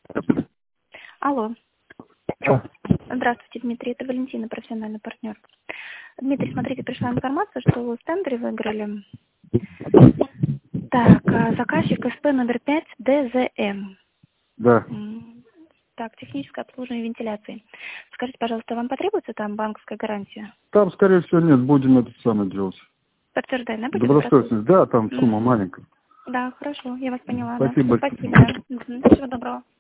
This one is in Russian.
Алло. А, Здравствуйте, Дмитрий. Это Валентина, профессиональный партнер. Дмитрий, смотрите, пришла информация, что вы в тендере выиграли. Так, заказчик СП номер 5 ДЗМ. да. Так, техническое обслуживание вентиляции. Скажите, пожалуйста, вам потребуется там банковская гарантия? Там, скорее всего, нет, будем это самое делать. Подтверждай, да, будем Добросовестность, да, там сумма Мгм. маленькая. Да, хорошо, я вас поняла, да. Спасибо. Спасибо, да. Всего доброго.